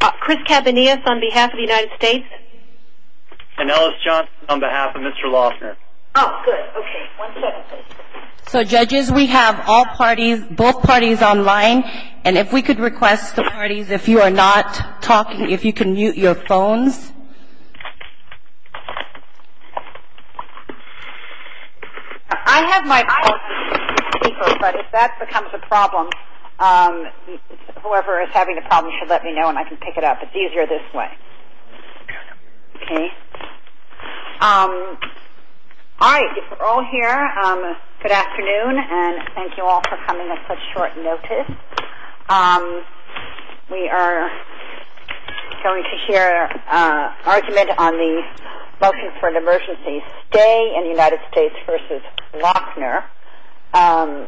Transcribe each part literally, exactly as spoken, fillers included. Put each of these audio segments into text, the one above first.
Uh, Chris Cabanillas on behalf of the United States. And Ellis Johnson on behalf of Mister Loeffner. Oh, good. Okay. One second, please. So, judges, we have all parties, both parties online, and if we could request the parties, if you are not talking, if you can mute your phones. I have my phone on speaker, but if that becomes a problem, um, whoever is having the problem should let me know and I can pick it up. It's easier this way. Okay. Um, all right, if we're all here, um, good afternoon, and thank you all for coming at such short notice. Um, we are going to hear uh, argument on the motion for an emergency stay in the United States versus Loeffner. Um,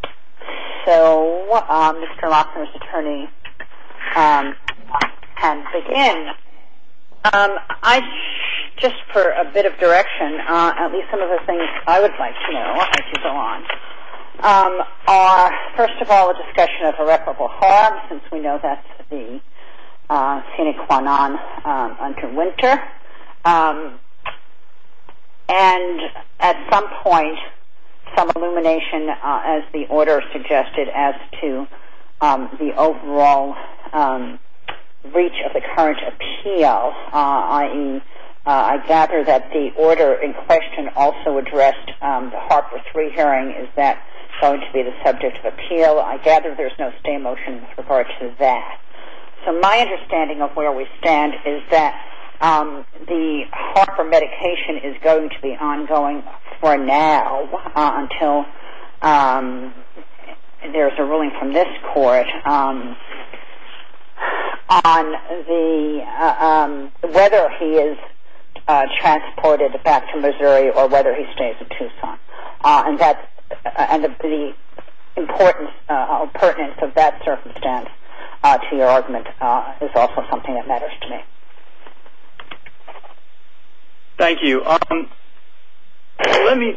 so uh, Mister Loeffner's attorney um, can begin. Um, I sh- just for a bit of direction, uh, at least some of the things I would like to know as you go on, um, are first of all a discussion of irreparable harm, since we know that's the uh, sine qua non um, under Winter, um, and at some point some illumination, uh, as the order suggested, as to um, the overall um, reach of the current appeal, uh, that is, uh, I gather that the order in question also addressed um, the Harper three hearing. Is that going to be the subject of appeal? I gather there's no stay motion with regard to that. So my understanding of where we stand is that um, the Harper medication is going to be ongoing for now uh, until um, there's a ruling from this court um, on the uh, um, whether he is uh, transported back to Missouri or whether he stays in Tucson, uh, and that uh, and the, the importance uh, or pertinence of that circumstance uh, to your argument uh, is also something that matters to me. Thank you. Um, let me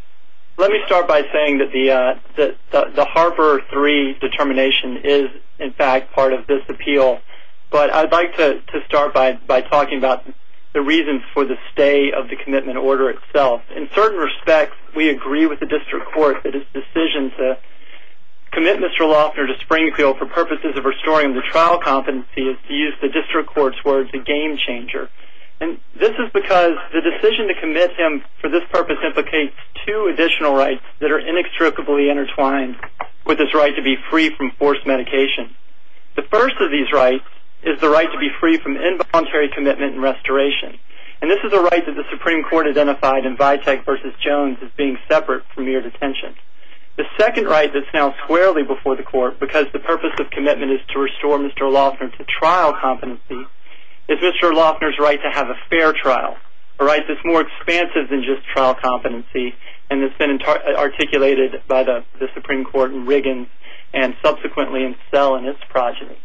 let me start by saying that the, uh, the the the Harper three determination is in fact part of this appeal. But I'd like to, to start by, by talking about the reasons for the stay of the commitment order itself. In certain respects, we agree with the district court that its decision to commit Mister Loeffner to Springfield for purposes of restoring him to trial competency is, to use the district court's words, a game changer. And this is because the decision to commit him for this purpose implicates two additional rights that are inextricably intertwined with his right to be free from forced medication. The first of these rights is the right to be free from involuntary commitment and restoration. And this is a right that the Supreme Court identified in Vitek versus Jones as being separate from mere detention. The second right that's now squarely before the court, because the purpose of commitment is to restore Mister Loeffner to trial competency, is Mister Loeffner's right to have a fair trial, a right that's more expansive than just trial competency, and that's been intar- articulated by the, the Supreme Court in Riggins and subsequently in Sell and its progeny.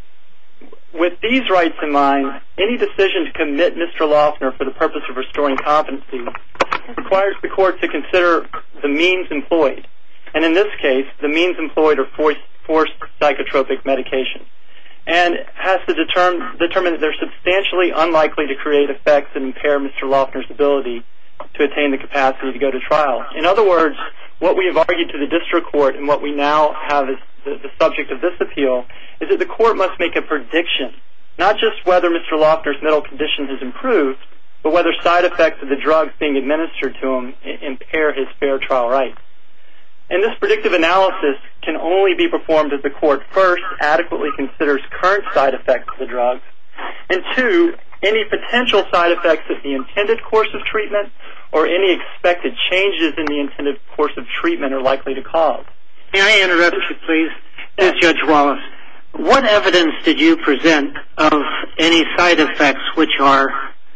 With these rights in mind, any decision to commit Mister Loeffner for the purpose of restoring competency requires the court to consider the means employed. And in this case, the means employed are forced, forced psychotropic medication, and has to determine, determine that they're substantially unlikely to create effects that impair Mister Loeffner's ability to attain the capacity to go to trial. In other words, what we have argued to the district court and what we now have as the, the subject of this appeal is that the court must make a prediction, not just whether Mister Loeffner's mental condition has improved, but whether side effects of the drugs being administered to him impair his fair trial rights. And this predictive analysis can only be performed if the court first adequately considers current side effects of the drugs, and two, any potential side effects of the intended course of treatment or any expected changes in the intended course of treatment are likely to cause. May I interrupt you, please? This is Judge Wallace. What evidence did you present of any side effects which are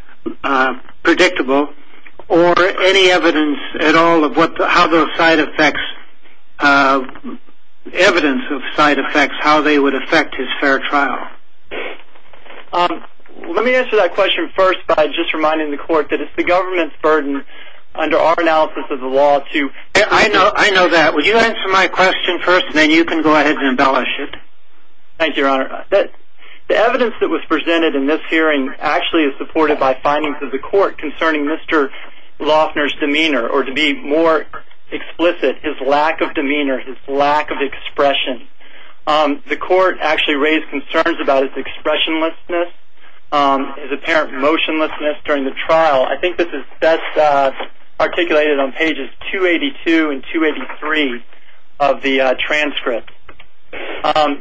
uh, predictable, or any evidence at all of what the, how those side effects, uh, evidence of side effects, how they would affect his fair trial? Um, let me answer that question first by just reminding the court that it's the government's burden under our analysis of the law to... I know, I know that. Would you answer my question first, and then you can go ahead and embellish it? Thank you, Your Honor. That, the evidence that was presented in this hearing actually is supported by findings of the court concerning Mister Loughner's demeanor, or to be more explicit, his lack of demeanor, his lack of expression. Um, the court actually raised concerns about his expressionlessness, um, his apparent motionlessness during the trial. I think this is best uh, articulated on pages two eighty-two and two eighty-three of the uh, transcript. Um,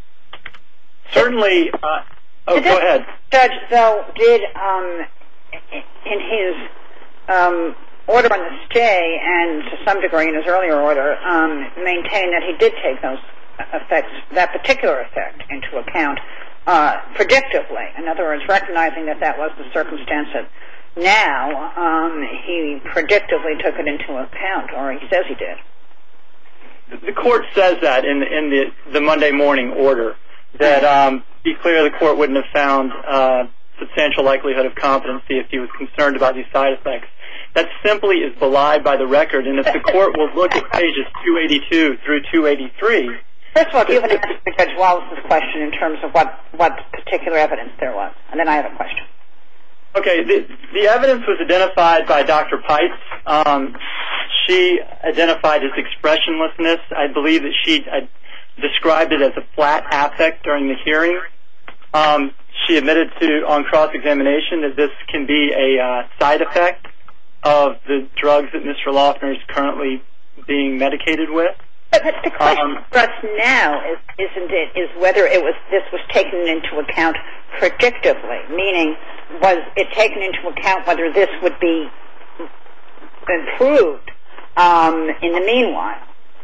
certainly, uh, oh, did go ahead. Judge, though, did, um, in his um, order on the stay, and to some degree in his earlier order, um, maintain that he did take those effects, that particular effect, into account uh, predictively. In other words, recognizing that that was the circumstance that now um, he predictively took it into account, or he says he did. The court says that in, in the, the Monday morning order, that, um, to be clear, the court wouldn't have found uh, substantial likelihood of competency if he was concerned about these side effects. That simply is belied by the record, and if the court will look at pages two eighty-two through two eighty-three... First of all, do you have an answer to Judge Wallace's question in terms of what, what particular evidence there was? And then I have a question. Okay, the, the evidence was identified by Doctor Pites. Um, she identified his expressionlessness. I believe that she uh, described it as a flat affect during the hearing. Um, she admitted to, on cross-examination, that this can be a uh, side effect of the drugs that Mister Loughner is currently being medicated with. But the question um, for us now is, isn't it, is whether it was this was taken into account predictively, meaning was it taken into account whether this would be improved um, in the meanwhile?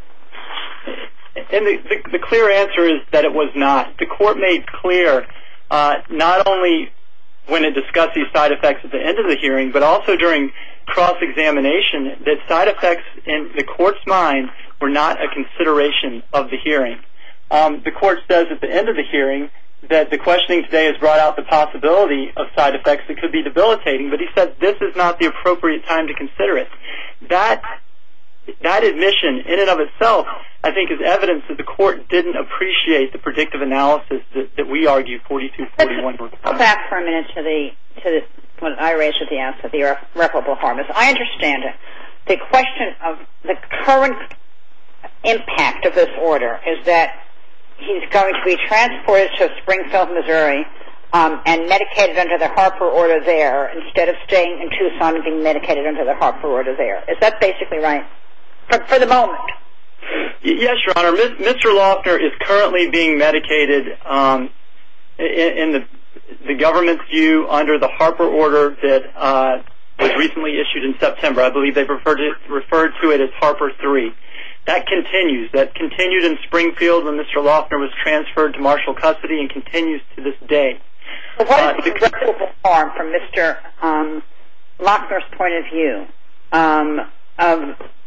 And the, the, the clear answer is that it was not. The court made clear, uh, not only when it discussed these side effects at the end of the hearing, but also during cross-examination, that side effects in the court's mind were not a consideration of the hearing. Um, the court says at the end of the hearing that the questioning today has brought out the possibility of side effects that could be debilitating, but he said this is not the appropriate time to consider it. That that admission in and of itself, I think, is evidence that the court didn't appreciate the predictive analysis that, that we argue forty-two forty-one requires. Go back for a minute to the to the, what I raised at the outset, the irreparable harm. As I understand it, the question of the current impact of this order is that he's going to be transported to Springfield, Missouri, um, and medicated under the Harper order there instead of staying in Tucson and being medicated under the Harper order there. Is that basically right? For, for the moment. Yes, Your Honor. Mister Loughner is currently being medicated um, in, in the, the government's view under the Harper order that uh, was recently issued in September. I believe they referred to, referred to it as Harper three. That continues. That continued in Springfield when Mister Loughner was transferred to Marshall custody and continues to this day. So what is the irreparable harm from Mister Um, Loughner's point of view um, of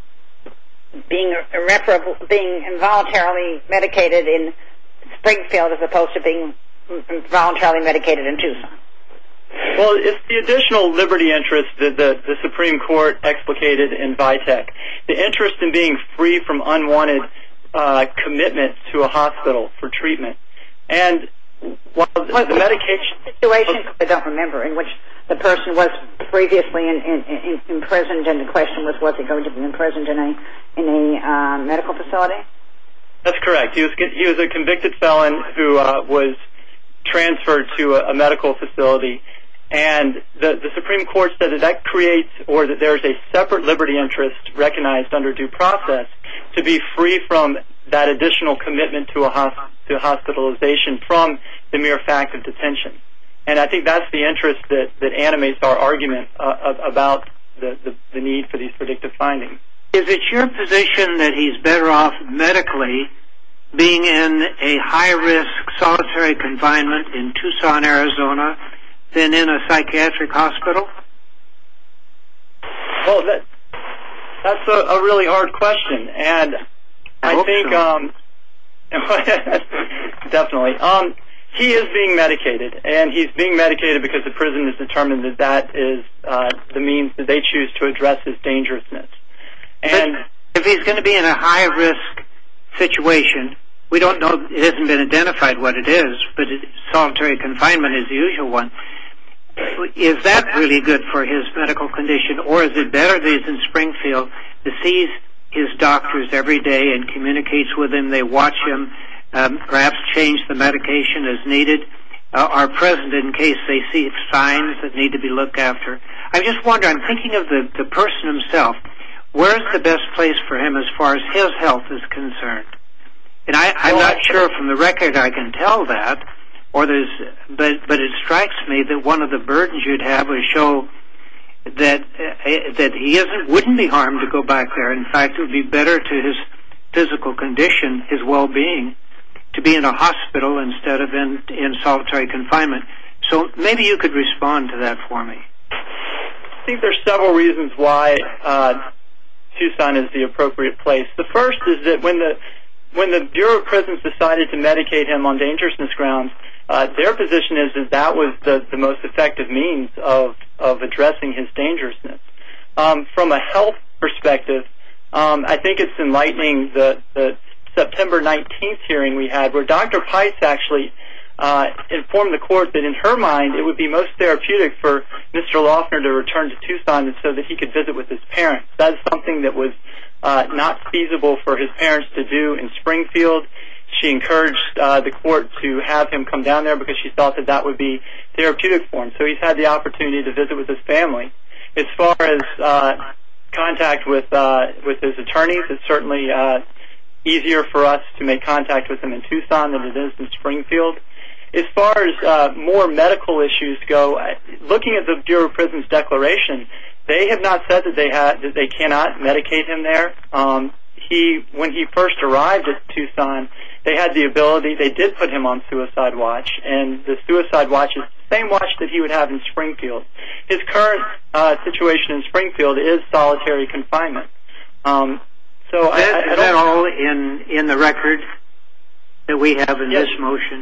being irreparable, being involuntarily medicated in Springfield as opposed to being involuntarily medicated in Tucson? Well, it's the additional liberty interest that the, the Supreme Court explicated in Vitek. The interest in being free from unwanted uh, commitment to a hospital for treatment. And while the, the medication... Situation, I don't remember, in which the person was previously in, in, in, imprisoned, and the question was, was he going to be imprisoned in a, in a uh, medical facility? That's correct. He was, he was a convicted felon who uh, was transferred to a, a medical facility. And the, the Supreme Court said that that creates, or that there's a separate liberty interest recognized under due process to be free from that additional commitment to a hosp- to hospitalization from the mere fact of detention. And I think that's the interest that, that animates our argument uh, about the, the, the need for these predictive findings. Is it your position that he's better off medically being in a high-risk solitary confinement in Tucson, Arizona, than in a psychiatric hospital? Well, that, that's a, a really hard question, and I, I think, so. um, definitely. Um, he is being medicated, and he's being medicated because the prison has determined that that is uh, the means that they choose to address his dangerousness. And but if he's going to be in a high-risk situation, we don't know, it hasn't been identified what it is, but it, solitary confinement is the usual one. Is that really good for his medical condition, or is it better that he's in Springfield, to sees his doctors every day and communicates with them, they watch him, um, perhaps change the medication as needed, uh, are present in case they see signs that need to be looked after? I just wonder, I'm thinking of the, the person himself. Where's the best place for him as far as his health is concerned? And I, I'm well, not sure from the record I can tell that, or there's, but but it strikes me that one of the burdens you'd have would show that uh, that he isn't wouldn't be harmed to go back there. In fact, it would be better to his physical condition, his well-being, to be in a hospital instead of in in solitary confinement. So maybe you could respond to that for me. I think there's several reasons why uh, Tucson is the appropriate place. The first is that when the when the Bureau of Prisons decided to medicate him on dangerousness grounds, uh, their position is that that was the, the most effective means of, of addressing his dangerousness. Um, from a health perspective, um, I think it's enlightening the, the September nineteenth hearing we had, where Doctor Pice actually uh, informed the court that in her mind it would be most therapeutic for Mister Loeffner to return to Tucson so that he could visit with his parents. That is something that was uh, not feasible for his parents to do in Springfield. She encouraged uh, the court to have him come down there because she thought that that would be therapeutic for him. So he's had the opportunity to visit with his family. As far as uh, contact with uh, with his attorneys, it's certainly uh, easier for us to make contact with him in Tucson than it is in Springfield. As far as uh, more medical issues go, looking at the Bureau of Prisons declaration, they have not said that they ha- that they cannot medicate him there. Um, he, when he first arrived at Tucson, they had the ability. They did put him on suicide watch, and the suicide watch is the same watch that he would have in Springfield. His current uh, situation in Springfield is solitary confinement. Um, so is I, I, I is that all in in the record that we have in yes. this motion?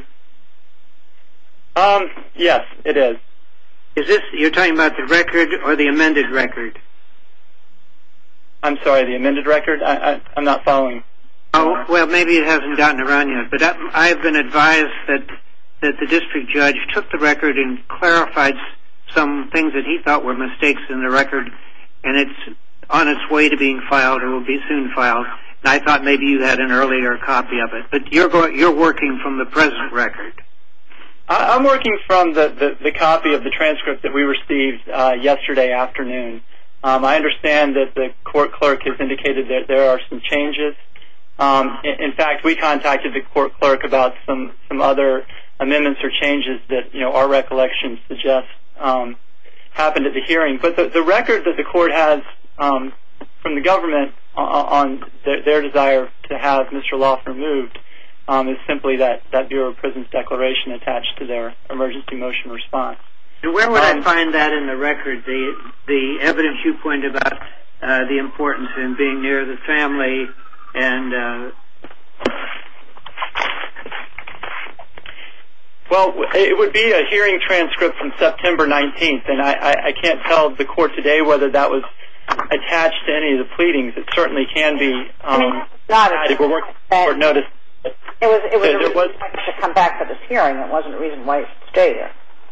Um, yes, it is. Is this, you're talking about the record or the amended record? I'm sorry, the amended record? I, I, I'm not following. Oh, well, maybe it hasn't gotten around yet, but I, I've been advised that that the district judge took the record and clarified some things that he thought were mistakes in the record, and it's on its way to being filed or will be soon filed. And I thought maybe you had an earlier copy of it, but you're go, you're working from the present record. I'm working from the, the, the copy of the transcript that we received uh, yesterday afternoon. Um, I understand that the court clerk has indicated that there are some changes. Um, in, in fact, we contacted the court clerk about some, some other amendments or changes that, you know, our recollections suggest um, happened at the hearing. But the, the record that the court has um, from the government on, on their, their desire to have Mister Loeffner moved Um, is simply that, that Bureau of Prisons declaration attached to their emergency motion response. And where would um, I find that in the record, the the evidence you pointed about uh, the importance in being near the family and... Uh... Well, it would be a hearing transcript from September nineteenth, and I, I, I can't tell the court today whether that was attached to any of the pleadings. It certainly can be. Um, not if we're working court notice. It was, it was there, a reason was, why you should come back for this hearing. It wasn't a reason why you should stay there.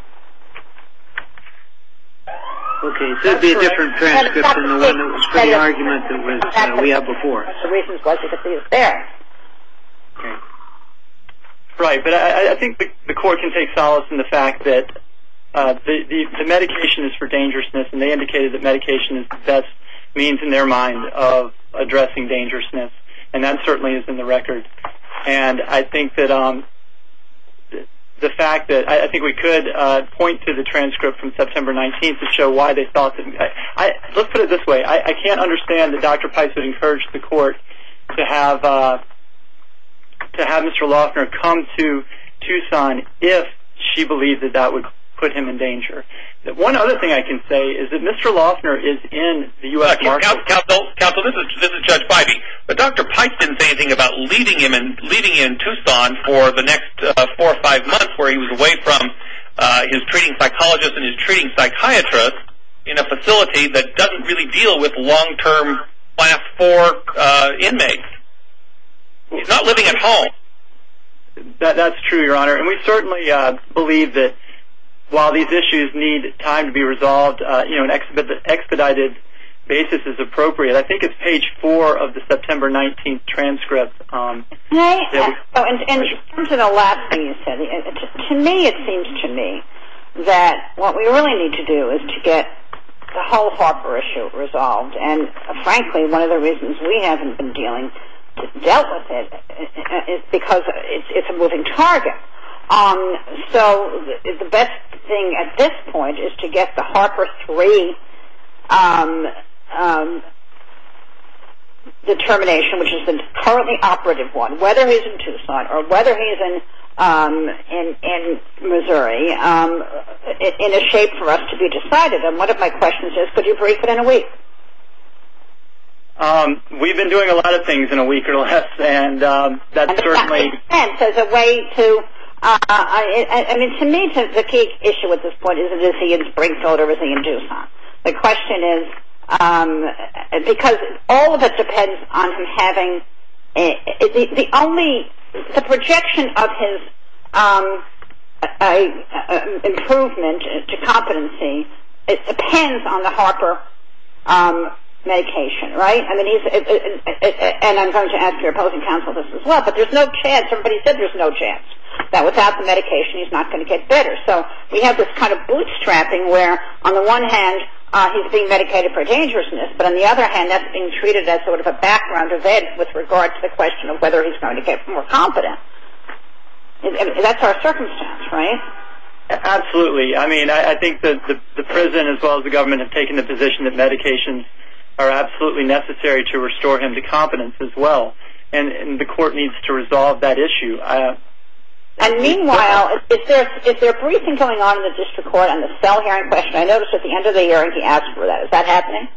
Okay, so it would be a different transcript than the one that was for the argument that was uh, we had before. The reasons was you could see us there. Okay. Right, but I, I think the, the court can take solace in the fact that uh, the, the, the medication is for dangerousness, and they indicated that medication is the best means in their mind of addressing dangerousness, and that certainly is in the record. And I think that um, the, the fact that I, I think we could uh, point to the transcript from September nineteenth to show why they thought that. I, I, let's put it this way: I, I can't understand that Doctor Pice would encourage the court to have uh, to have Mister Loeffner come to Tucson if she believed that that would put him in danger. One other thing I can say is that Mister Loeffner is in the U S Uh, Marshal. Counsel, counsel, this is this is Judge Bybee. But Doctor Pice didn't say anything about leaving him in leaving in Tucson for the next uh, four or five months, where he was away from uh, his treating psychologist and his treating psychiatrist in a facility that doesn't really deal with long-term class four uh, inmates. He's not living at home. That, that's true, Your Honor. And we certainly uh, believe that while these issues need time to be resolved, uh, you know, an expedited basis is appropriate. I think it's page four of the September nineteenth transcript. Um, I, uh, oh, and, and in terms of the last thing you said, it, to, to me it seems to me that what we really need to do is to get the whole Harper issue resolved. And uh, frankly, one of the reasons we haven't been dealing dealt with it is because it's, it's a moving target. Um, so the, the best thing at this point is to get the Harper three um, um, determination, which is the currently operative one, whether he's in Tucson or whether he's in um, in, in Missouri, um, in a shape for us to be decided. And one of my questions is, could you brief it in a week? Um, we've been doing a lot of things in a week or less, and um, that's and certainly... That makes sense as a way to... Uh, I, I mean, to me, to, the key issue at this point is, is he in Springfield or is he in Tucson? The question is, um, because all of it depends on him having... A, the, the only... The projection of his um, a, a improvement to competency, it depends on the Harper... Um, medication, right? I mean, he's, it, it, it, and I'm going to ask your opposing counsel this as well, but there's no chance, everybody said there's no chance, that without the medication he's not going to get better. So we have this kind of bootstrapping where, on the one hand, uh, he's being medicated for dangerousness, but on the other hand, that's being treated as sort of a background event with regard to the question of whether he's going to get more competent. It, it, that's our circumstance, right? Absolutely. I mean, I, I think that the, the prison as well as the government have taken the position that medications are absolutely necessary to restore him to competence as well. And, and the court needs to resolve that issue. Uh, and meanwhile, is there, is there a briefing going on in the district court on the cell hearing question? I noticed at the end of the hearing he asked for that. Is that happening?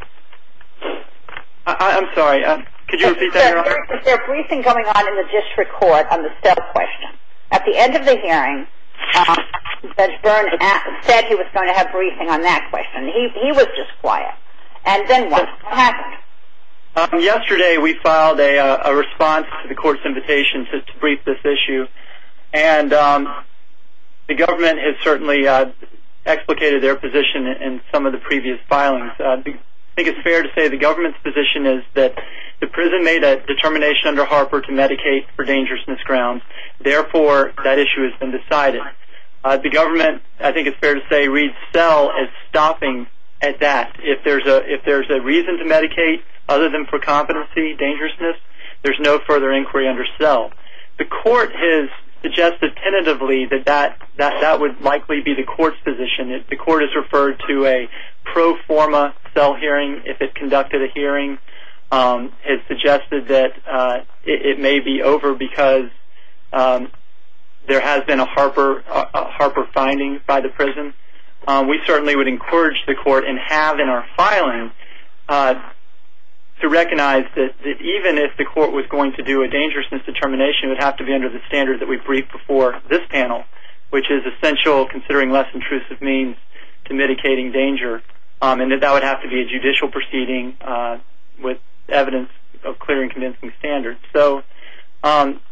I, I'm sorry. Uh, could you repeat that, Your Honor? Is there a briefing going on in the district court on the cell question? At the end of the hearing, uh, Judge Byrne said he was going to have briefing on that question. He, he was just quiet. And then what? What happened? Um, yesterday we filed a, uh, a response to the court's invitation to, to brief this issue, and um, the government has certainly uh, explicated their position in, in some of the previous filings. Uh, I think it's fair to say the government's position is that the prison made a determination under Harper to medicate for dangerousness grounds. Therefore, that issue has been decided. Uh, the government, I think it's fair to say, reads cell as stopping at that. If there's a if there's a reason to medicate other than for competency, dangerousness, there's no further inquiry under cell. The court has suggested tentatively that that, that, that would likely be the court's position. It, the court has referred to a pro forma cell hearing if it conducted a hearing. Um, has suggested that uh, it, it may be over because um, there has been a Harper a, a Harper finding by the prison. Um, we certainly would encourage the court and have in our filing uh, to recognize that, that even if the court was going to do a dangerousness determination, it would have to be under the standard that we briefed before this panel, which is essential considering less intrusive means to mitigating danger, um, and that that would have to be a judicial proceeding uh, with evidence of clear and convincing standards. So um,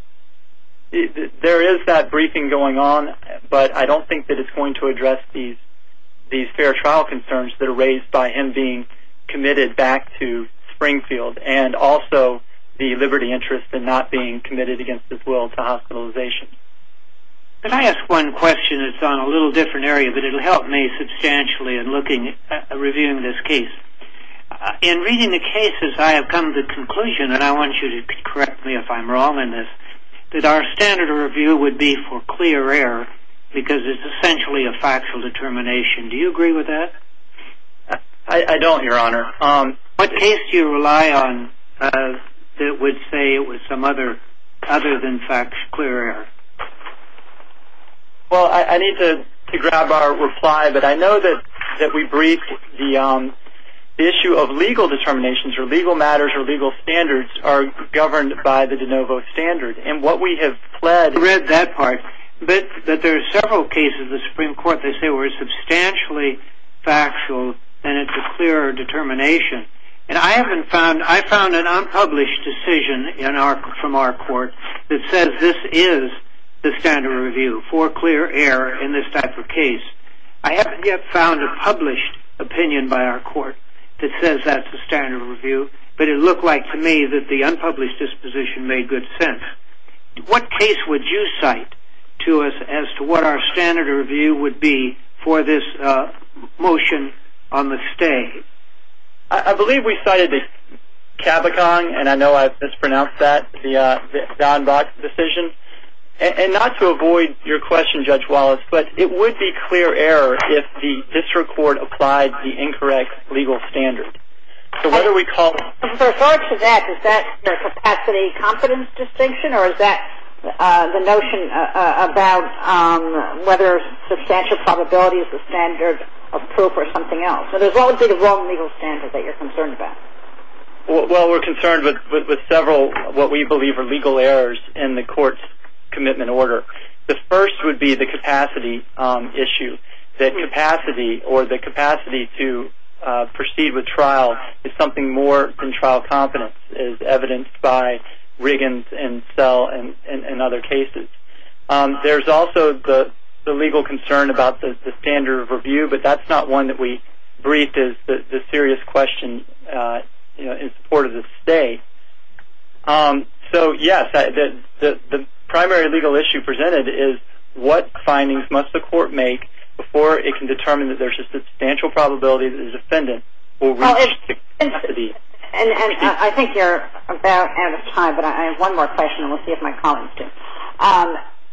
it, there is that briefing going on, but I don't think that it's going to address these these fair trial concerns that are raised by him being committed back to Springfield, and also the liberty interest in not being committed against his will to hospitalization. Can I ask one question that's on a little different area, but it'll help me substantially in looking at uh, reviewing this case. Uh, in reading the cases, I have come to the conclusion, and I want you to correct me if I'm wrong in this, that our standard of review would be for clear error, because it's essentially a factual determination. Do you agree with that? I, I don't, Your Honor. Um, what case do you rely on uh, that would say it was some other other than fact clear error? Well, I, I need to, to grab our reply, but I know that, that we briefed the, um, the issue of legal determinations or legal matters or legal standards are governed by the de novo standard. And what we have pled... I read that part. But, but there are several cases of the Supreme Court they say were substantially factual and it's a clearer determination. And I haven't found, I found an unpublished decision in our, from our court that says this is the standard review for clear error in this type of case. I haven't yet found a published opinion by our court that says that's the standard review, but it looked like to me that the unpublished disposition made good sense. What case would you cite to us as to what our standard review would be for this uh, motion on the stay? I, I believe we cited the Cabacon, and I know I've mispronounced that, the, uh, the Don Bach decision. And, and not to avoid your question, Judge Wallace, but it would be clear error if the district court applied the incorrect legal standard. So whether we call it... With regard to that, is that the capacity competence distinction, or is that uh, the notion uh, uh, about um, whether substantial probability is the standard of proof or something else? So there's what would be the wrong legal standard that you're concerned about? Well, well we're concerned with, with, with several what we believe are legal errors in the court's commitment order. The first would be the capacity um, issue, that capacity or the capacity to uh, proceed with trial is something more than trial competence, as evidenced by Riggins and Sell and, and, and other cases. Um, there's also the, the legal concern about the, the standard of review, but that's not one that we briefed as the, the serious question uh, you know, in support of the stay. Um, so, yes, I, the, the, the primary legal issue presented is what findings must the court make before it can determine that there's a substantial probability that the defendant will reach well, the capacity. And, and uh, I think you're about out of time, but I have one more question, and we'll see if my colleagues do. Um,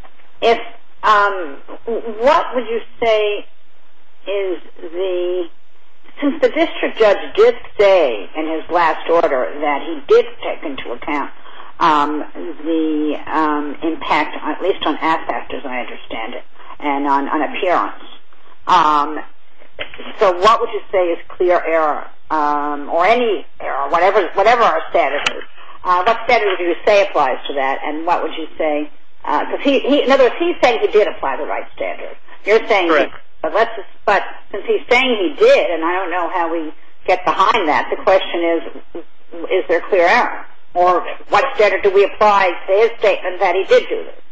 if um, what would you say is the, since the district judge did say in his last order that he did take into account Um, the um, impact, at least on affect, as I understand it, and on, on appearance. Um, so what would you say is clear error, um, or any error, whatever whatever our standard is? Uh, what standard would you say applies to that, and what would you say? Because uh, he, he, in other words, he's saying he did apply the right standard. You're saying, correct. He, but let's, but since he's saying he did, and I don't know how we get behind that, the question is, is there clear error? Or what standard do we apply to his statement that he did do this?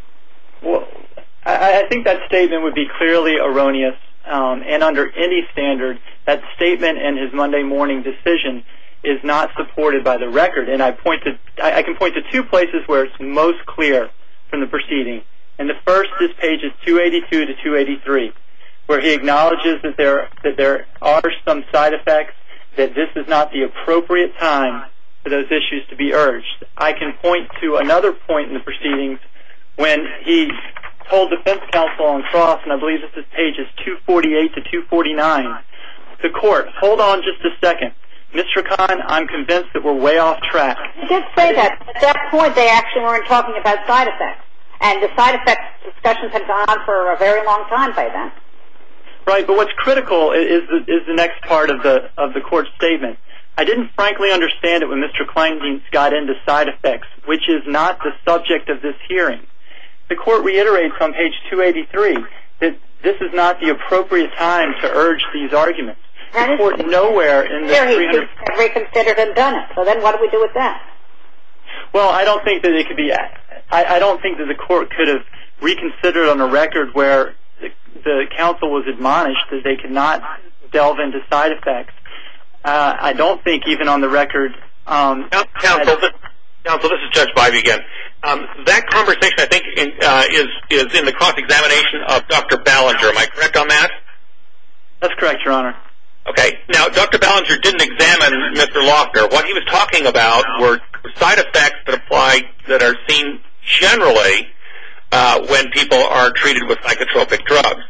Well, I, I think that statement would be clearly erroneous, um, and under any standard, that statement and his Monday morning decision is not supported by the record. And I point to, I, I can point to two places where it's most clear from the proceeding. And the first is pages two eighty-two to two eighty-three, where he acknowledges that there that there are some side effects, that this is not the appropriate time for those issues to be urged. I can point to another point in the proceedings when he told defense counsel on cross, and I believe this is pages two forty-eight to two forty-nine, the court, hold on just a second. Mister Khan, I'm convinced that we're way off track. He did say that. At that point, they actually weren't talking about side effects. And the side effects discussions had gone on for a very long time by then. Right, but what's critical is the, is the next part of the of the court's statement. I didn't frankly understand it when Mister Kleindienst got into side effects, which is not the subject of this hearing. The court reiterates on page two eighty-three that this is not the appropriate time to urge these arguments. The court nowhere in the three hundred... He reconsidered and done it. So then what do we do with that? Well, I don't think that it could be... I, I don't think that the court could have reconsidered on a record where the, the counsel was admonished that they could not delve into side effects. Uh, I don't think even on the record... Um, counsel, this, counsel, this is Judge Bybee again. Um, that conversation, I think, in, uh, is, is in the cross-examination of Doctor Ballinger. Am I correct on that? That's correct, Your Honor. Okay. Now, Doctor Ballinger didn't examine Mister Lochner. What he was talking about were side effects that apply, that are seen generally uh, when people are treated with psychotropic drugs.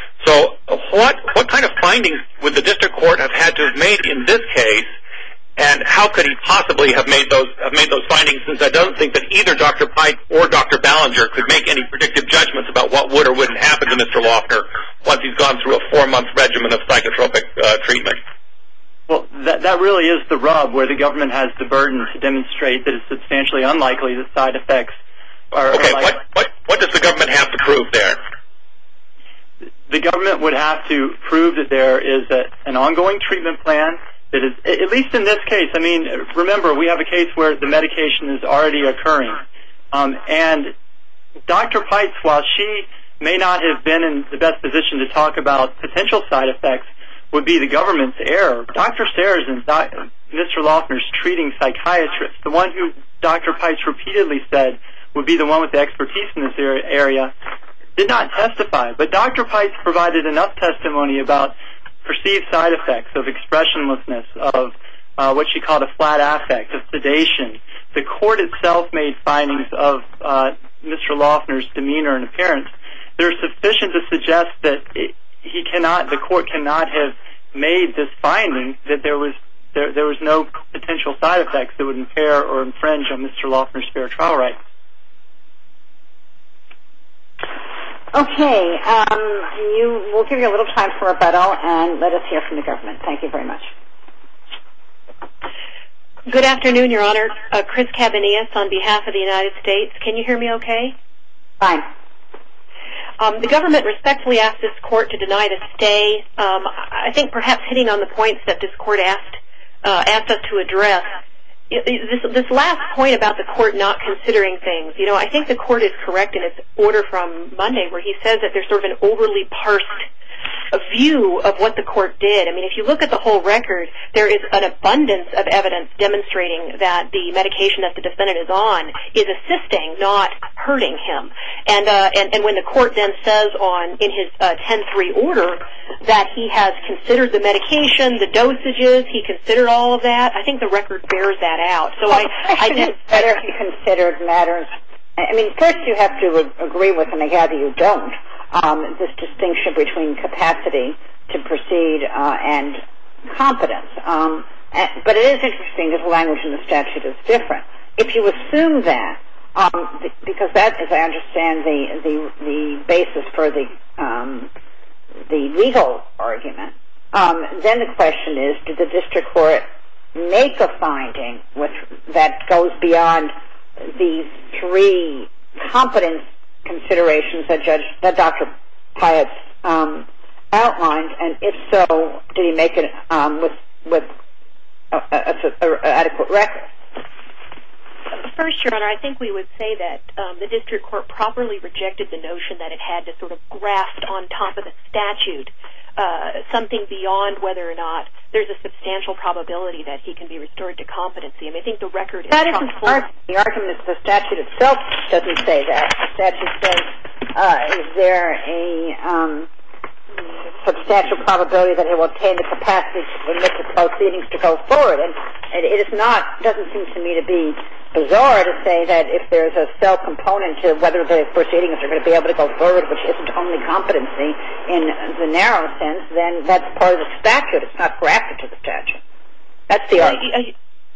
So what what kind of findings would the district court have had to have made in this case, and how could he possibly have made those have made those findings, since I don't think that either Doctor Pike or Doctor Ballinger could make any predictive judgments about what would or wouldn't happen to Mister Lochner once he's gone through a four-month regimen of psychotropic uh, treatment? Well, that, that really is the rub, where the government has the burden to demonstrate that it's substantially unlikely that side effects are... Okay, are what, what, what does the government have to prove there? The government would have to prove that there is a, an ongoing treatment plan, that is, at least in this case, I mean, remember, we have a case where the medication is already occurring. Um, and Doctor Pites, while she may not have been in the best position to talk about potential side effects, would be the government's error. Doctor Sayers and Mister Loeffner's treating psychiatrist, the one who Doctor Pites repeatedly said would be the one with the expertise in this area, did not testify. But Doctor Pites provided enough testimony about perceived side effects of expressionlessness, of uh, what she called a flat affect, of sedation. The court itself made findings of uh, Mister Loeffner's demeanor and appearance. They're sufficient to suggest that it, he cannot, the court cannot have made this finding that there was there, there was no potential side effects that would impair or infringe on Mister Loeffner's fair trial rights. Okay, um, you, we'll give you a little time for rebuttal and let us hear from the government. Thank you very much. Good afternoon, Your Honor. Uh, Chris Cabanillas on behalf of the United States. Can you hear me okay? Fine. Um, the government respectfully asked this court to deny the stay. Um, I think perhaps hitting on the points that this court asked uh, asked us to address. This, this last point about the court not considering things, you know, I think the court is correct in its order from Monday where he says that there's sort of an overly parsed a view of what the court did. I mean, if you look at the whole record, there is an abundance of evidence demonstrating that the medication that the defendant is on is assisting, not hurting him. And uh, and, and when the court then says on in his uh, ten three order that he has considered the medication, the dosages, he considered all of that, I think the record bears that out. So well, I, I did better he considered matters. I mean, first you have to agree with, and I gather you don't, um, this distinction between capacity to proceed uh, and competence. Um, and, but it is interesting that the language in the statute is different. If you assume that, um, th- because that, as I understand, the the, the basis for the um, the legal argument, um, then the question is, did the district court make a finding with, that goes beyond these three competence considerations that Judge that Doctor Pites um, outlined, and if so, did he make it um, with with a, a, a, a adequate record? First, Your Honor, I think we would say that um, the district court properly rejected the notion that it had to sort of graft on top of the statute uh, something beyond whether or not there's a substantial probability that he can be restored to competency. I mean, I think the record is that isn't part. The argument is the statute itself doesn't say that. The statute says, uh, is there a um, substantial probability that he will obtain the capacity to permit the proceedings to go forward? And it, it is not, doesn't seem to me to be bizarre to say that if there's a cell component to whether the proceedings are going to be able to go forward, which isn't only competency in the narrow sense, then that's part of the statute. It's not grafted to the statute. That's the argument.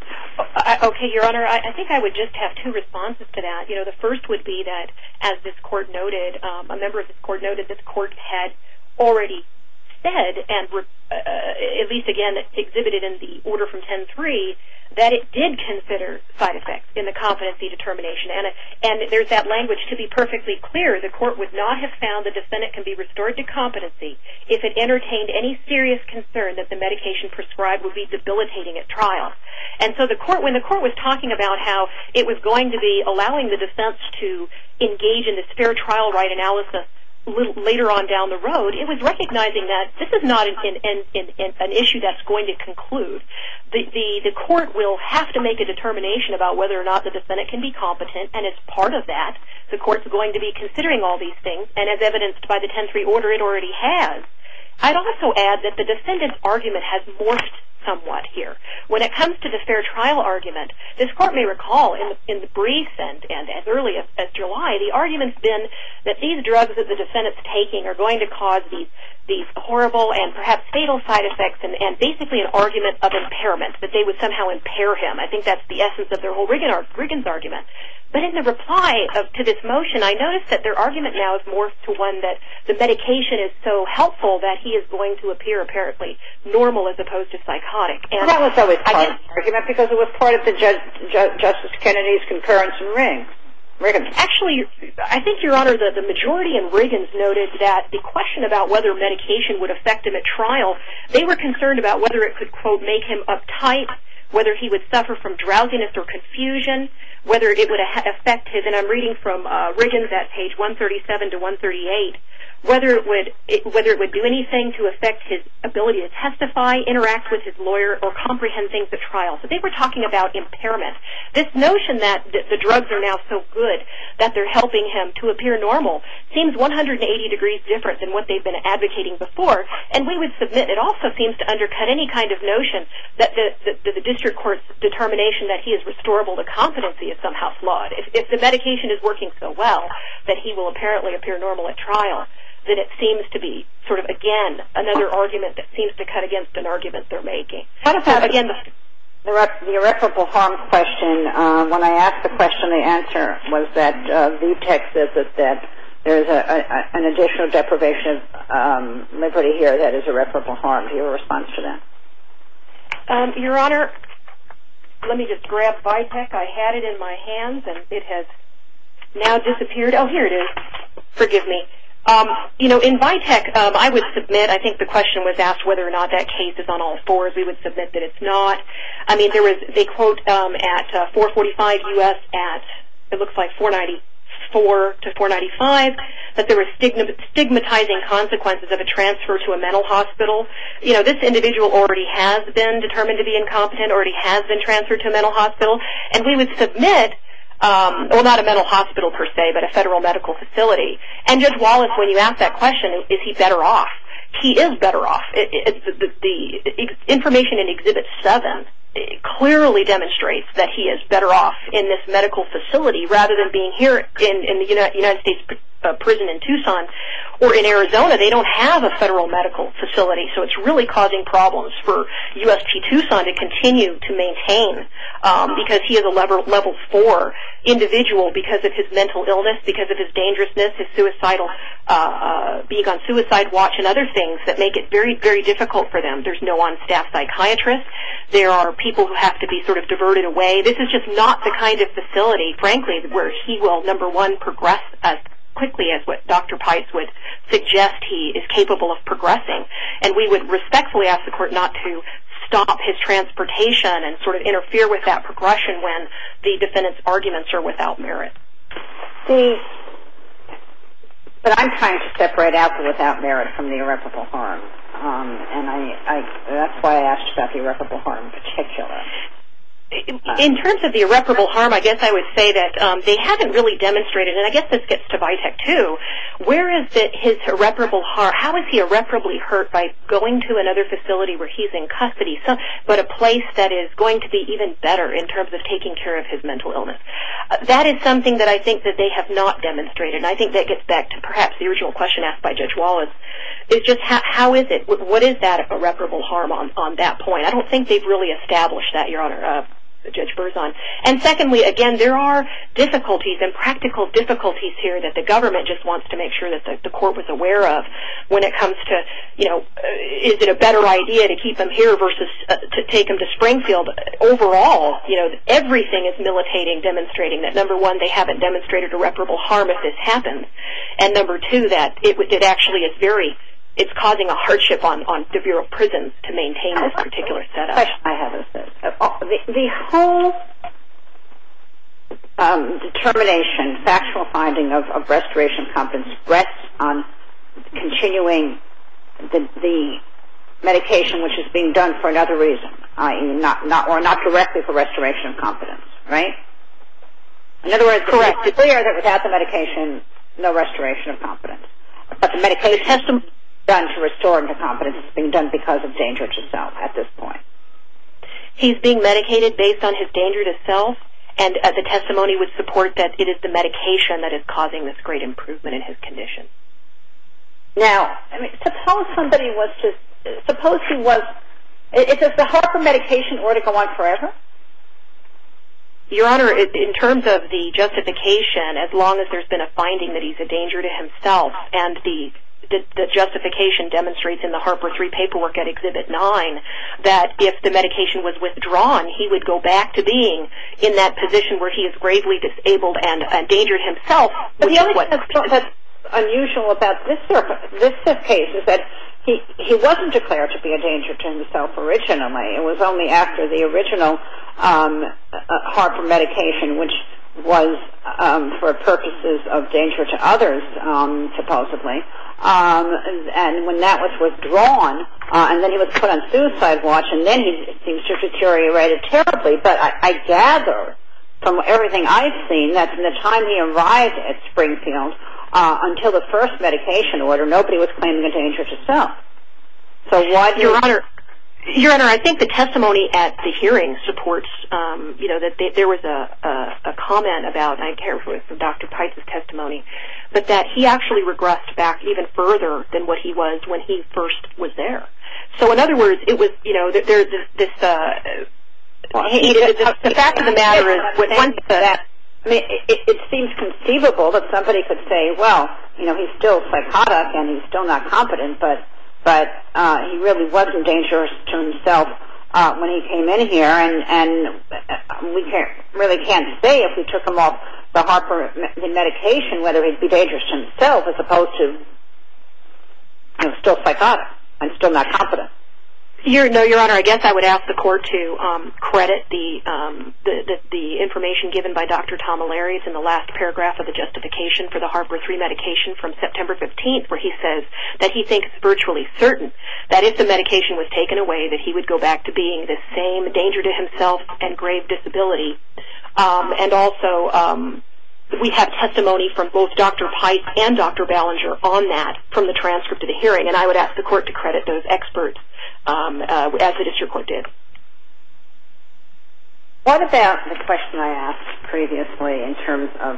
Uh, okay, Your Honor, I, I think I would just have two responses to that. You know, the first would be that, as this court noted, um, a member of this court noted this court had already said, and uh, at least again exhibited in the order from ten three, that it did consider side effects in the competency determination. And, and there's that language, to be perfectly clear, the court would not have found the defendant can be restored to competency if it entertained any serious concern that the medication prescribed would be debilitating at trial. And so the court, when the court was talking about how it was going to be allowing the defense to engage in this fair trial right analysis little later on down the road, it was recognizing that this is not an, an, an, an issue that's going to conclude. The, the, the court will have to make a determination about whether or not the defendant can be competent, and as part of that, the court's going to be considering all these things, and as evidenced by the ten three order, it already has. I'd also add that the defendant's argument has morphed somewhat here. When it comes to the fair trial argument, this court may recall in the, in the briefs and, and as early as, as July, the argument's been that these drugs that the defendant's taking are going to cause these these horrible and perhaps fatal side effects, and, and basically an argument of impairment, that they would somehow impair him. I think that's the essence of their whole Riggins argument. But in the reply of, to this motion, I noticed that their argument now is morphed to one that the medication is so helpful that he is going to appear apparently normal as opposed to psychotic. And well, that was always part of the argument because it was part of the Judge, Ju- Justice Kennedy's concurrence in Riggs. Riggins. Actually, I think, Your Honor, the, the majority in Riggins noted that the question about whether medication would affect him at trial, they were concerned about whether it could, quote, make him uptight, whether he would suffer from drowsiness or confusion, whether it would affect his, and I'm reading from uh, Riggins at page one thirty-seven to one thirty-eight, whether it would it, whether it would do anything to affect his ability to testify, interact with his lawyer, or comprehend things at trial. So they were talking about impairment. This notion that the, the drugs are now so good that they're helping him to appear normal seems one hundred eighty degrees different than what they've been advocating before, and we would submit it also seems to undercut any kind of notion that the, the, the district court's determination that he is restorable to competency is somehow flawed. If, if the medication is working so well that he will apparently appear normal at trial, then it seems to be sort of, again, another argument that seems to cut against an argument they're making. What about, so, again, the, the, the irreparable harm question? Uh, when I asked the question, the answer was that uh, V TEC says that, that there's a, a, an additional deprivation of um, liberty here that is irreparable harm. Do you have a response to that? Um, Your Honor, let me just grab Vitek. I had it in my hands, and it has now disappeared. Oh, here it is. Forgive me. Um, you know, in Vitek, um, I would submit, I think the question was asked whether or not that case is on all fours. We would submit that it's not. I mean, there was, they quote um, at uh, four forty-five U S at, it looks like four ninety-four to four ninety-five, that there were stigmatizing consequences of a transfer to a mental hospital. You know, this individual already has been determined to be incompetent, already has been transferred to a mental hospital, and we would submit Um, well, not a mental hospital per se, but a federal medical facility. And Judge Wallace, when you ask that question, is he better off? He is better off. It, it, the, the, the information in Exhibit seven clearly demonstrates that he is better off in this medical facility rather than being here in, in the United States uh, prison in Tucson or in Arizona. They don't have a federal medical facility, so it's really causing problems for U S P Tucson to continue to maintain um, because he is a level, level four individual because of his mental illness, because of his dangerousness, his suicidal, uh, uh, being on suicide watch and other things that make it very, very difficult for them. There's no on-staff psychiatrist. There are people who have to be sort of diverted away. This is just not the kind of facility, frankly, where he will, number one, progress as quickly as what Doctor Pice would suggest he is capable of progressing. And we would respectfully ask the Court not to stop his transportation and sort of interfere with that progression when the defendant's arguments are without merit. The, but I'm trying to separate out the without merit from the irreparable harm. Um, and I, I, that's why I asked about the irreparable harm in particular. In terms of the irreparable harm, I guess I would say that um, they haven't really demonstrated, and I guess this gets to Vitek too, where is the, his irreparable harm? How is he irreparably hurt by going to another facility where he's in custody, so, but a place that is going to be even better in terms of taking care of his mental illness? Uh, that is something that I think that they have not demonstrated, and I think that gets back to perhaps the original question asked by Judge Wallace, is just how, how is it, what is that irreparable harm on, on that point? I don't think they've really established that, Your Honor. Uh, Judge Berzon. And secondly, again, there are difficulties and practical difficulties here that the government just wants to make sure that the, the court was aware of when it comes to, you know, uh, is it a better idea to keep him here versus uh, to take him to Springfield? Overall, you know, everything is militating, demonstrating that, number one, they haven't demonstrated irreparable harm if this happens, and number two, that it, it actually is very it's causing a hardship on, on the Bureau of Prisons to maintain this particular setup. The question I have is this. The, the whole um, determination, factual finding of, of restoration of competence rests on continuing the, the medication which is being done for another reason, that is not, not, or not directly for restoration of competence, right? In other words, correct. It's clear that without the medication, no restoration of competence. But the medication is done to restore him to competence. It's being done because of danger to self at this point. He's being medicated based on his danger to self, and uh, the testimony would support that it is the medication that is causing this great improvement in his condition. Now, I mean, suppose somebody was to, suppose he was, is the Harper medication order to go on forever? Your Honor, in terms of the justification, as long as there's been a finding that he's a danger to himself and the the, the justification demonstrates in the Harper three paperwork at Exhibit nine that if the medication was withdrawn, he would go back to being in that position where he is gravely disabled and endangered himself. But the only thing that's, that's unusual about this this case is that he he wasn't declared to be a danger to himself originally. It was only after the original um, uh, Harper medication, which was um, for purposes of danger to others, um, supposedly. Um, and when that was withdrawn, uh, and then he was put on suicide watch, and then he seems to have deteriorated terribly. But I, I gather from everything I've seen that from the time he arrived at Springfield uh, until the first medication order, nobody was claiming a danger to self. So why do Your you... Honor, Your Honor, I think the testimony at the hearing supports, um, you know, that they, there was a, a, a comment about, and I can't remember from Doctor Pites' testimony, but that he actually regressed back even further than what he was when he first was there. So in other words, it was, you know, there's this, this uh, well, he, he, the, the fact of the matter is, when once that, I mean, it, it seems conceivable that somebody could say, well, you know, he's still psychotic and he's still not competent, but but uh, he really wasn't dangerous to himself uh, when he came in here, and and we can't really can't say if we took him off the Harper the medication whether he'd be dangerous to himself as opposed to, you know, still psychotic and still not competent. Your, no, Your Honor, I guess I would ask the court to um, credit the, um, the, the the information given by Doctor Tomilleri. It's in the last paragraph of the justification for the Harper three medication from September fifteenth, where he says that he thinks virtually certain that if the medication was taken away, that he would go back to being the same danger to himself and grave disability. Um, and also, um, we have testimony from both Doctor Pites and Doctor Ballinger on that from the transcript of the hearing, and I would ask the court to credit those experts Um, uh, as the district court did. What about the question I asked previously in terms of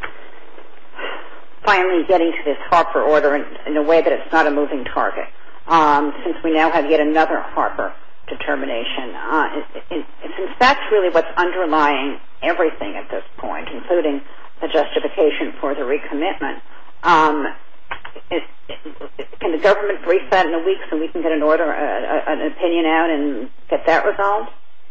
finally getting to this Harper order in, in a way that it's not a moving target? Um, since we now have yet another Harper determination, uh, it, it, it, since that's really what's underlying everything at this point, including the justification for the recommitment, um, Is, can the government brief that in a week so we can get an order, uh, an opinion out, and get that resolved?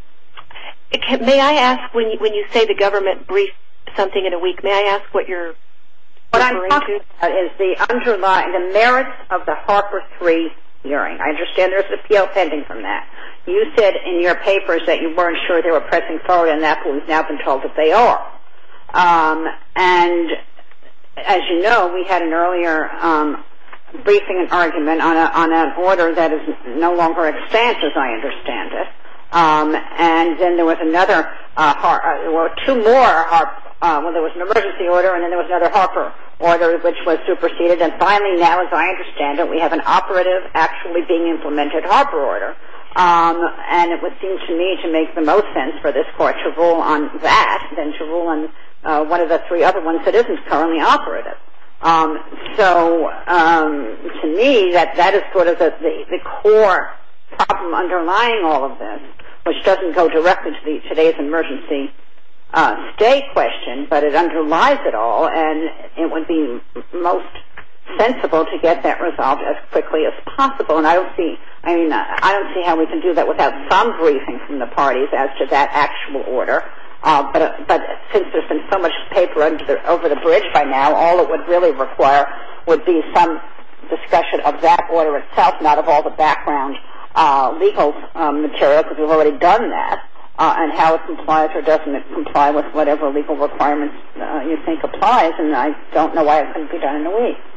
Can, may I ask, when you, when you say the government brief something in a week, may I ask what you're what referring I'm talking to? about is the underlying, the merits of the Harper three hearing. I understand there's an appeal pending from that. You said in your papers that you weren't sure they were pressing forward on that, but we've now been told that they are. Um, and as you know, we had an earlier um, briefing and argument on, a, on an order that is no longer extant, as I understand it. Um, and then there was another, uh, har- uh, there were two more, Har- uh, well, there was an emergency order, and then there was another Harper order, which was superseded. And finally, now, as I understand it, we have an operative, actually being implemented Harper order. Um, and it would seem to me to make the most sense for this court to rule on that than to rule on Uh, one of the three other ones that isn't currently operative. Um, so, um, to me, that, that is sort of the, the, the core problem underlying all of this, which doesn't go directly to the, today's emergency uh, stay question, but it underlies it all, and it would be most sensible to get that resolved as quickly as possible. And I don't see, I mean, I don't see how we can do that without some briefing from the parties as to that actual order. Uh, but, uh, but since there's been so much paper under the, over the bridge by now, all it would really require would be some discussion of that order itself, not of all the background uh, legal um, material, because we've already done that, uh, and how it complies or doesn't comply with whatever legal requirements uh, you think applies, and I don't know why it couldn't be done in a week.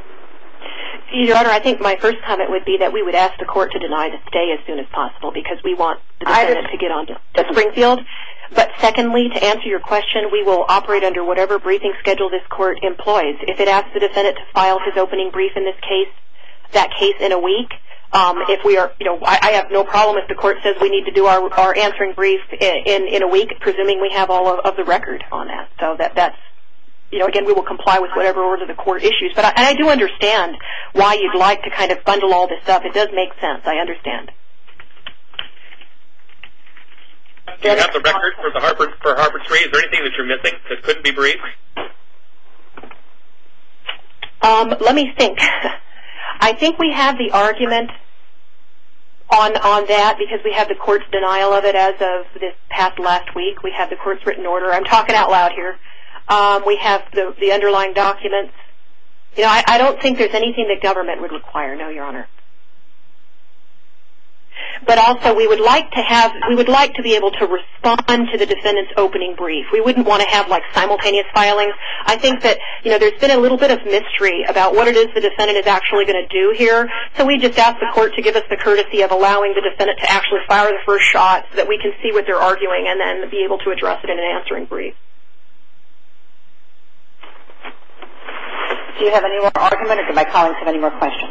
Your Honor, I think my first comment would be that we would ask the court to deny the stay as soon as possible because we want the defendant to get on to, to Springfield. But secondly, to answer your question, we will operate under whatever briefing schedule this court employs. If it asks the defendant to file his opening brief in this case, that case in a week, um, if we are, you know, I, I have no problem if the court says we need to do our, our answering brief in, in, in a week, presuming we have all of, of the record on that. So that that's, you know, again, we will comply with whatever order the court issues. But I, and I do understand why you'd like to kind of bundle all this up. It does make sense. I understand. Do you have the record for the Harper for Harper three? Is there anything that you're missing that couldn't be briefed? Um, let me think. I think we have the argument on on that because we have the court's denial of it as of this past last week. We have the court's written order. I'm talking out loud here. Um, we have the, the underlying documents. You know, I, I don't think there's anything that government would require, no, Your Honor. But also, we would like to have, we would like to be able to respond to the defendant's opening brief. We wouldn't want to have like simultaneous filings. I think that, you know, there's been a little bit of mystery about what it is the defendant is actually going to do here. So we just asked the court to give us the courtesy of allowing the defendant to actually fire the first shot so that we can see what they're arguing and then be able to address it in an answering brief. Do you have any more argument, or do my colleagues have any more questions?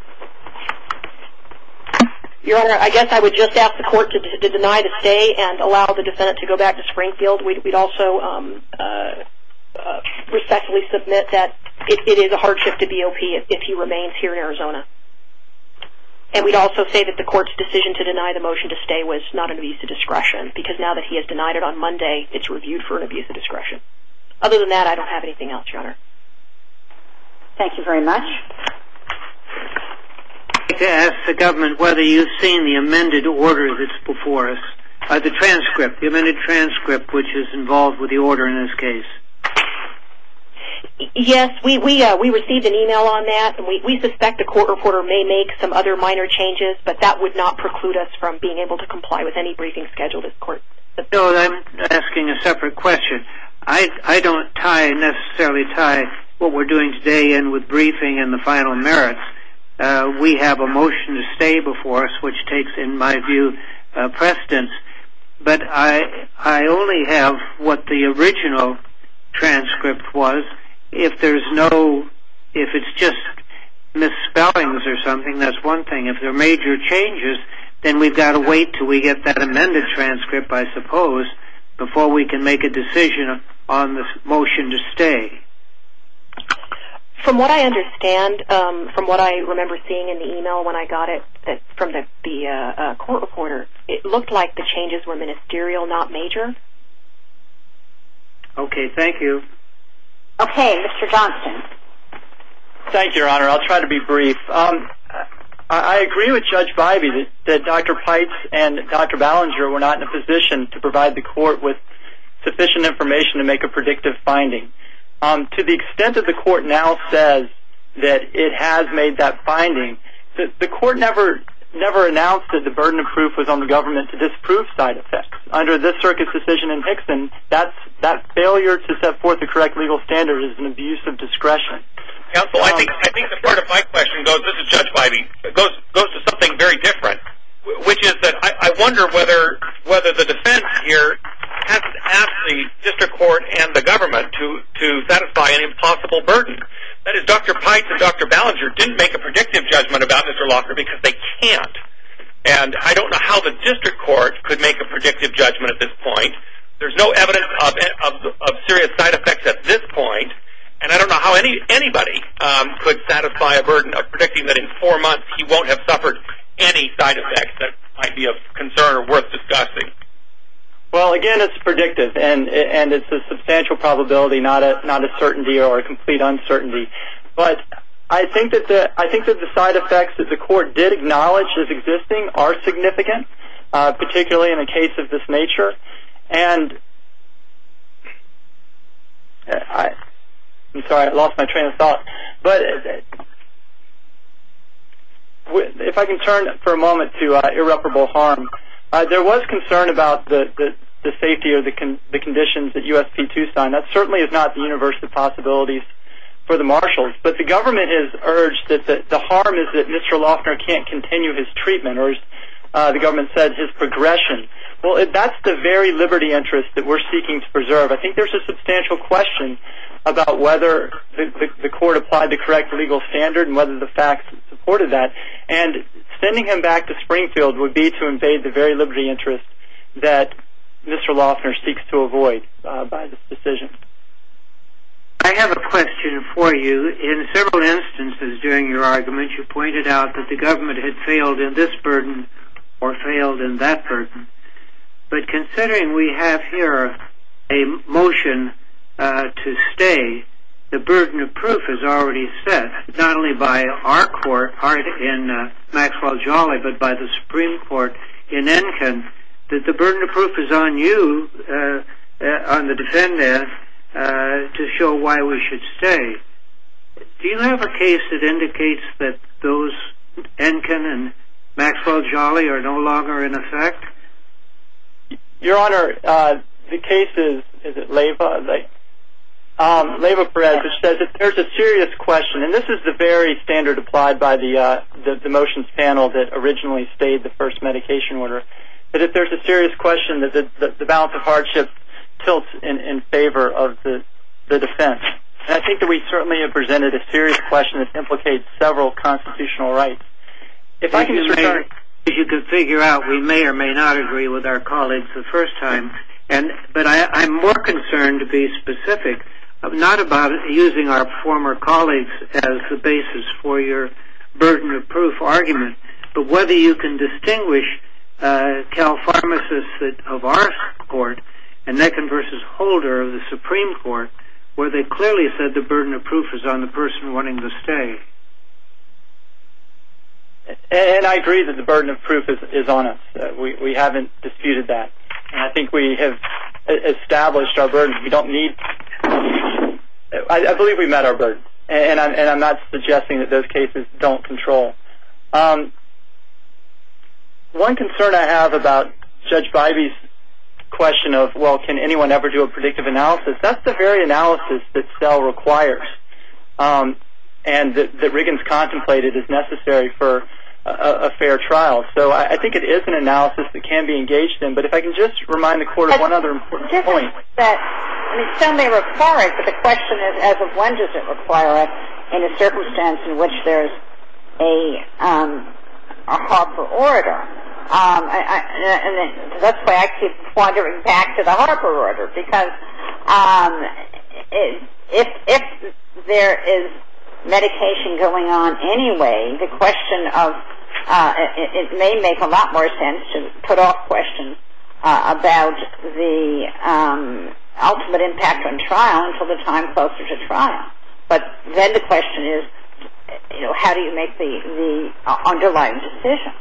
Your Honor, I guess I would just ask the court to, to deny the stay and allow the defendant to go back to Springfield. We'd, we'd also um, uh, uh, respectfully submit that it, it is a hardship to B O P if, if he remains here in Arizona. And we'd also say that the court's decision to deny the motion to stay was not an abuse of discretion, because now that he has denied it on Monday, it's reviewed for an abuse of discretion. Other than that, I don't have anything else, Your Honor. Thank you very much. I'd like to ask the government whether you've seen the amended order that's before us, uh, the transcript, the amended transcript which is involved with the order in this case. Yes, we we uh, we received an email on that, and we, we suspect the court reporter may make some other minor changes, but that would not preclude us from being able to comply with any briefing scheduled as court. No, I'm asking a separate question. I, I don't tie, necessarily tie what we're doing today in with briefing and the final merits. Uh, we have a motion to stay before us, which takes, in my view, uh, precedence. But I, I only have what the original transcript was. If there's no, if it's just misspellings or something, that's one thing. If there are major changes, then we've got to wait till we get that amended transcript, I suppose, before we can make a decision on this motion to stay. From what I understand, um, from what I remember seeing in the email when I got it that from the, the uh, uh, court reporter, it looked like the changes were ministerial, not major. Okay, thank you. Okay, Mister Johnston. Thank you, Your Honor. I'll try to be brief. Um, I, I agree with Judge Bybee that, that Doctor Pites and Doctor Ballinger were not in a position to provide the court with sufficient information to make a predictive finding. Um, to the extent that the court now says that it has made that finding, the, the court never never announced that the burden of proof was on the government to disprove side effects. Under this circuit's decision in Hickson, that's, that failure to set forth the correct legal standard is an abuse of discretion. Counsel, um, I think I think the part of my question goes, this is Judge Bybee, goes goes to something very different, which is that I, I wonder whether whether the defense here hasn't asked the district court and the government to, to satisfy an impossible burden. That is, Doctor Pites and Doctor Ballinger didn't make a predictive judgment about Mister Lochner because they can't. And I don't know how the district court could make a predictive judgment at this point. There's no evidence of, of, of serious side effects at this point. And I don't know how any anybody um, could satisfy a burden of predicting that in four months he won't have suffered any side effects that might be of concern or worth discussing. Well, again, it's predictive, and and it's a substantial probability, not a not a certainty or a complete uncertainty. But I think that the I think that the side effects that the court did acknowledge as existing are significant, uh, particularly in a case of this nature. And I, I'm sorry, I lost my train of thought. But if I can turn for a moment to uh, irreparable harm. Uh, there was concern about the, the, the safety or the, con- the conditions at U S P Tucson. That certainly is not the universe of possibilities for the marshals. But the government has urged that the, the harm is that Mister Lochner can't continue his treatment, or as uh, the government said, his progression. Well, it, that's the very liberty interest that we're seeking to preserve. I think there's a substantial question about whether the, the, the court applied the correct legal standard and whether the facts supported that. And sending him back to Springfield would be to invade the very liberty interest that Mister Lochner seeks to avoid uh, by this decision. I have a question for you. In several instances during your argument, you pointed out that the government had failed in this burden or failed in that burden. But considering we have here a motion uh, to stay, the burden of proof is already set, not only by our court in uh, Maxwell Jolly, but by the Supreme Court in Enkin, that the burden of proof is on you, uh, uh, on the defendant, uh, to show why we should stay. Do you have a case that indicates that those Enkin and Maxwell Jolly are no longer in effect? Your Honor, uh, the case is, is it Leyva? Like, um, Leyva Perez, which says that there's a serious question, and this is the very standard applied by the, uh, the, the motions panel that originally stayed the first medication order, that if there's a serious question that the, the, the balance of hardship tilts in, in favor of the, the defense. And I think that we certainly have presented a serious question that implicates several constitutional rights. If I can just return... As you could figure out, we may or may not agree with our colleagues the first time, and but I, I'm more concerned, to be specific, not about using our former colleagues as the basis for your burden of proof argument, but whether you can distinguish uh, Cal Pharmacists of our court and Enkin versus Holder of the Supreme Court, where they clearly said the burden of proof is on the person wanting to stay. And I agree that the burden of proof is, is on us. Uh, we, we haven't disputed that. And I think we have established our burden. We don't need... I, I believe we met our burden. And I'm, and I'm not suggesting that those cases don't control. Um, one concern I have about Judge Bybee's question of, well, can anyone ever do a predictive analysis? That's the very analysis that S E L requires. Um, and that, that Riggins contemplated is necessary for a, a fair trial. So I, I think it is an analysis that can be engaged in. But if I can just remind the Court of one other important point. That, I mean, S E L may require it, but the question is, as of when does it require it in a circumstance in which there's a, um, a Harper order? Um, I, I, and that's why I keep wandering back to the Harper order, because um, it, if, if there is medication going on anyway, the question of uh, it, it may make a lot more sense to put off questions uh, about the um, ultimate impact on trial until the time closer to trial. But then the question is, you know, how do you make the, the uh, underlying decision?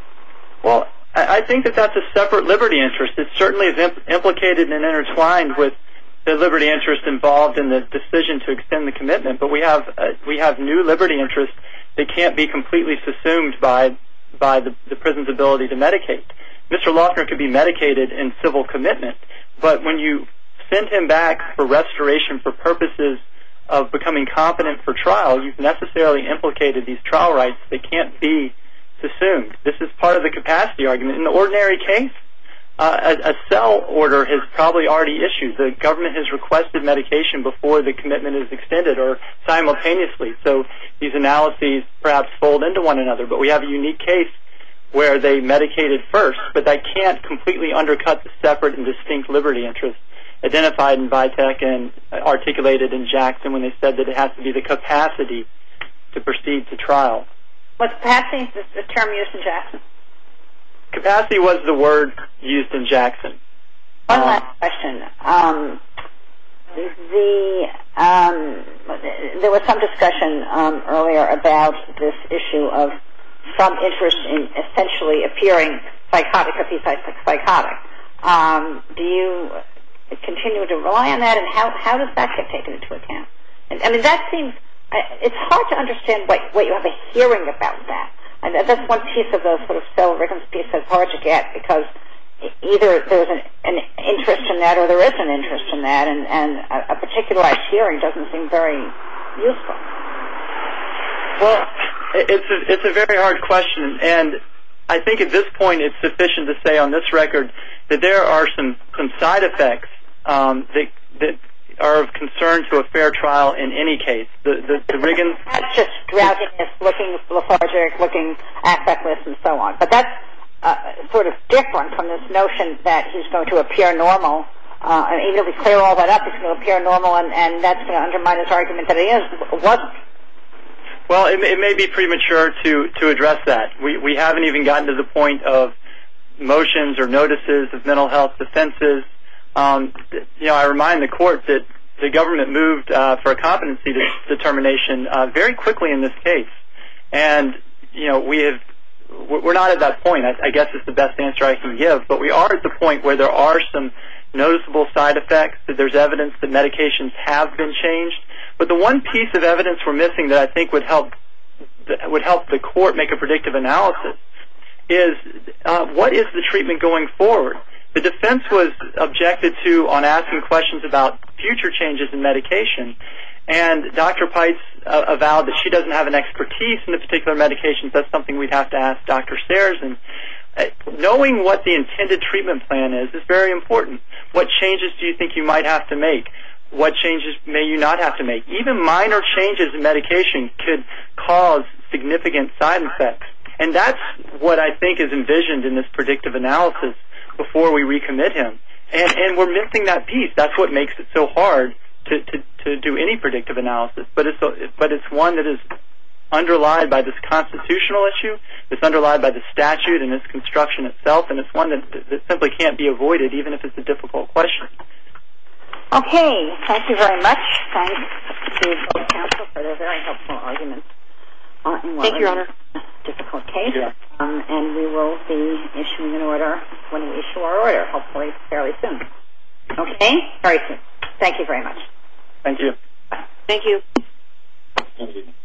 Well, I think that that's a separate liberty interest. It certainly is imp- implicated and intertwined with the liberty interest involved in the decision to extend the commitment, but we have uh, we have new liberty interests that can't be completely subsumed by by the, the prison's ability to medicate. Mister Lochner could be medicated in civil commitment, but when you send him back for restoration for purposes of becoming competent for trial, you've necessarily implicated these trial rights that can't be subsumed. This is part of the capacity argument. In the ordinary case, Uh, a, a S E L order has probably already issued. The government has requested medication before the commitment is extended or simultaneously. So these analyses perhaps fold into one another. But we have a unique case where they medicated first, but that can't completely undercut the separate and distinct liberty interests identified in Vitek and articulated in Jackson when they said that it has to be the capacity to proceed to trial. Was capacity the term used in Jackson? Capacity was the word used in Jackson. One uh, last question. Um, the um, there was some discussion um, earlier about this issue of some interest in essentially appearing psychotic if he's psychotic. Um, do you continue to rely on that, and how how does that get taken into account? And, I mean, that seems it's hard to understand what what you have a hearing about that. And that's one piece of the sort of S E L Riggins piece that's hard to get, because either there's an, an interest in that or there is an interest in that, and, and a, a particularized hearing doesn't seem very useful. Well, it's a, it's a very hard question, and I think at this point it's sufficient to say on this record that there are some, some side effects um, that, that are of concern to a fair trial in any case. The, the, the Riggins... That's just drowsiness, looking lethargic, looking affectless, and so on. But that's uh, sort of different from this notion that he's going to appear normal. Uh, and even if we clear all that up, he's going to appear normal, and, and that's going to undermine his argument that he is, wasn't. Well, it, it may be premature to, to address that. We, we haven't even gotten to the point of motions or notices of mental health defenses. Um, you know, I remind the court that the government moved uh, for a competency de- determination uh, very quickly in this case. And, you know, we have, we're not at that point. I, I guess it's the best answer I can give. But we are at the point where there are some noticeable side effects, that there's evidence that medications have been changed. But the one piece of evidence we're missing that I think would help would help the court make a predictive analysis is uh, what is the treatment going forward? The defense was objected to on asking questions about future changes in medication, and Doctor Pites uh, avowed that she doesn't have an expertise in the particular medications. That's something we'd have to ask Doctor Sayers. And uh, knowing what the intended treatment plan is is very important. What changes do you think you might have to make? What changes may you not have to make? Even minor changes in medication could cause significant side effects. And that's what I think is envisioned in this predictive analysis before we recommit him. And, and we're missing that piece. That's what makes it so hard to, to, to do any predictive analysis. But it's, a, but it's one that is underlined by this constitutional issue, it's underlined by the statute and its construction itself, and it's one that, that simply can't be avoided, even if it's a difficult question. Okay, thank you very much. Thanks to both counsel for their very helpful arguments. Uh, Thank you, Your Honor. Difficult case. Yeah. Um, and we will be issuing an order when we issue our order, hopefully fairly soon. Okay? Very soon. Thank you very much. Thank you. Thank you. Thank you.